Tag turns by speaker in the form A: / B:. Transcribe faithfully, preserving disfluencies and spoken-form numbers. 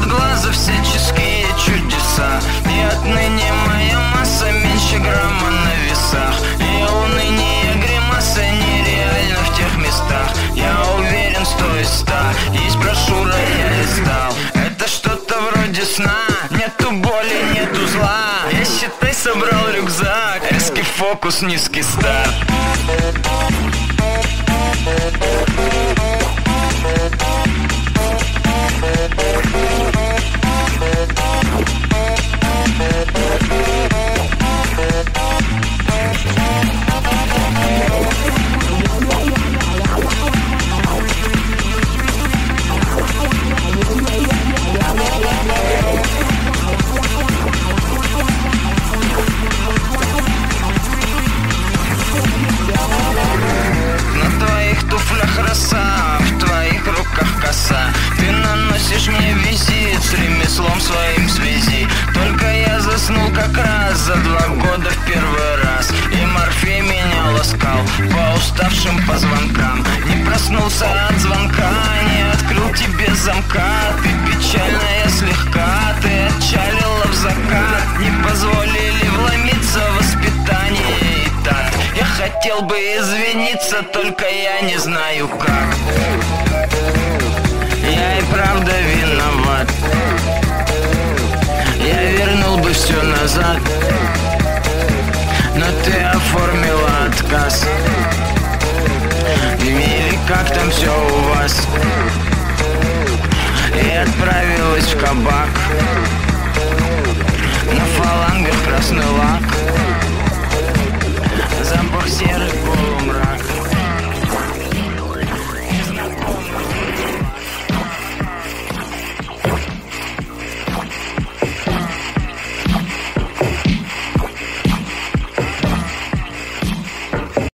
A: глаза всяческие чудеса. И отныне моя масса меньше грамма на весах. И уныние гримасы нереально в тех местах. Я уверен, сто из ста. Есть брошюра, я листал. Это что-то вроде сна. Нету боли, нету зла. Я, считай, собрал рюкзак. Резкий фокус, низкий старт. Роса, в твоих руках коса. Ты наносишь мне визит с ремеслом своим в связи. Только я заснул как раз за два года в первый раз. И Морфей меня ласкал по уставшим позвонкам. Не проснулся от звонка, не открыл тебе замка. Ты печальная слегка, ты отчалила в закат. Не позволили вломиться в воспитание и так. Я хотел бы извиниться, только я не знаю как. Я и правда виноват. Я вернул бы все назад, но ты оформила отказ. Или как там все у вас? И отправилась в кабак. На фалангах красный лак, запах серы.